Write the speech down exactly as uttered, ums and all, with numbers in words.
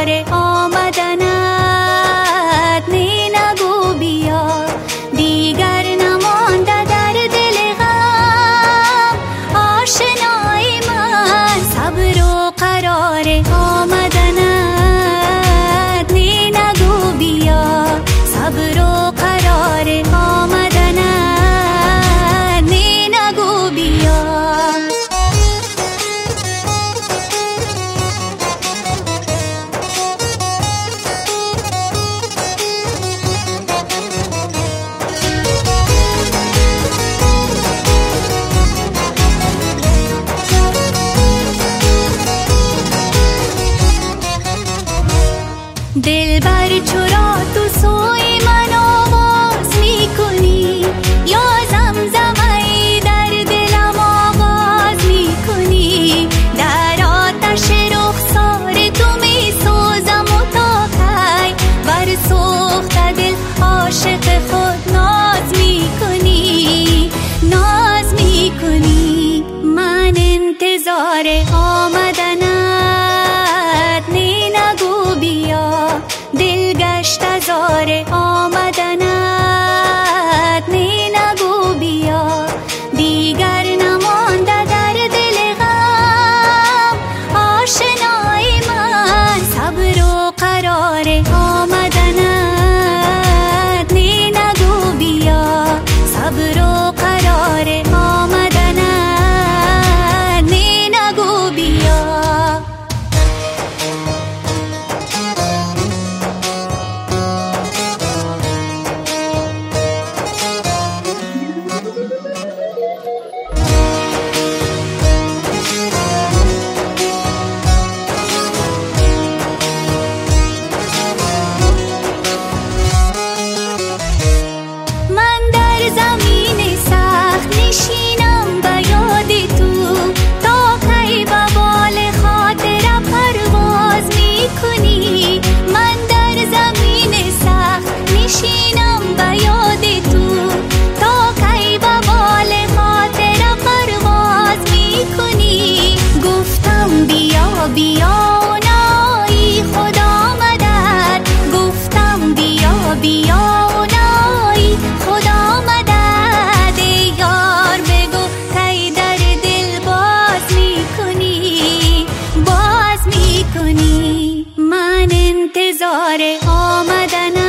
قرار آمدنت، نی نگو بیا دیگر نمانده در دل غم آشنای من. صبر و قرار آمدنت، نی نگو بیا صبر و قرار آمدنت، نی نگو بیا. دلبر چرا تو سوی من آواز می کنی، یا زمزمه در دلم آواز می کنی. در آتش رخسار تو می سوزم و تا کی بر سوخته دل عاشق خود ناز می کنی، ناز می کنی. من انتظار آمدنت، نی نگو بیا دل گشت زار آمدنت، نی نگو بیا دیگر نمانده در دل غم آشنای من. صبر و قرار آمدنت، نی نگو بیا صبر و قرار آمدنت، نی نگو بیا. زمین سخت نشینم به یاد تو، تا کی به بال خاطر پرواز می کنی. من در زمین سخت نشینم به یاد تو، تا کی به بال خاطر پرواز می کنی. گفتم بیا بیا نایی خدا مدد، گفتم بیا بیا نایی خدا مدد. یار بگو کی در دل باز می کنی، باز می کنی. من انتظار آمدن